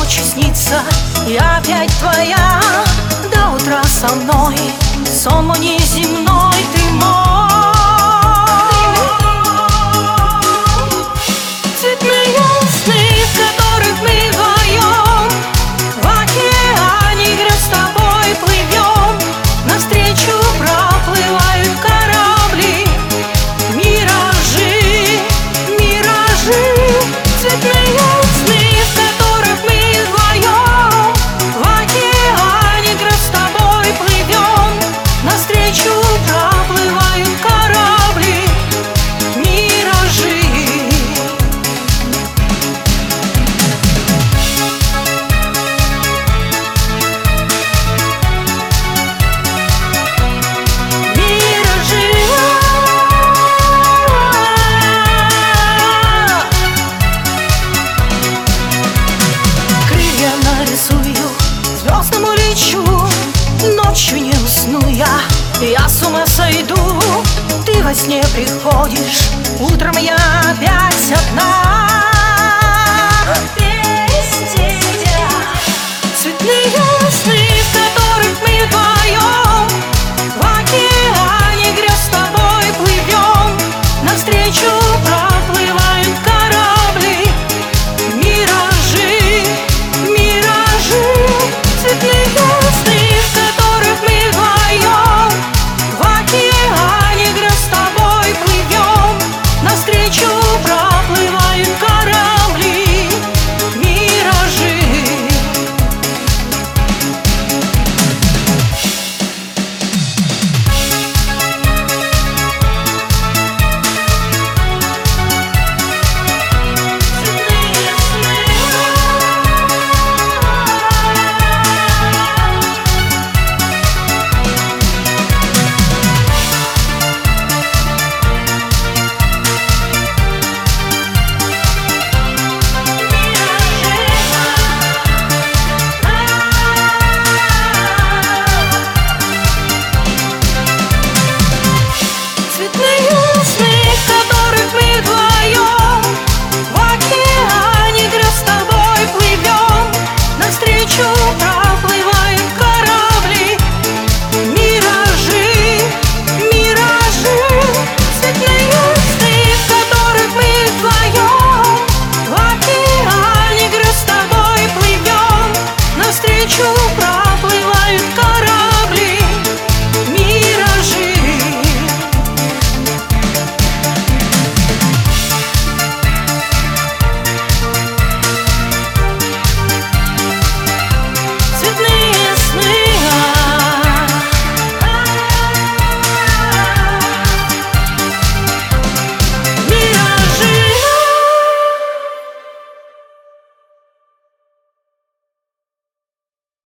ночи снится, я опять твоя. До утра со мной, сон мой неземной, ты мой. Цветные сны, в которых мы вдвоем в океане грез с тобой плывем. Навстречу проплывают корабли, миражи, миражи. Цветные сны, в которых мы вдвоем в океане грез с тобой плывем. Навстречу проплывают корабли, миражи. Звездному лечу, ночью не усну я с ума сойду. Ты во сне приходишь, утром я опять одна. Без тебя. Цветные сны, в которых мы вдвоем в океане грез с тобой плывем. Навстречу проплывают корабли, миражи, миражи. Цветные сны, в которых мы вдвоем в океане грез с тобой плывем. Навстречу проплывают корабли, миражи. Проплывают корабли, миражи, миражи. Цветные сны, в которых мы вдвоем в океане грез с тобой плывем. Навстречу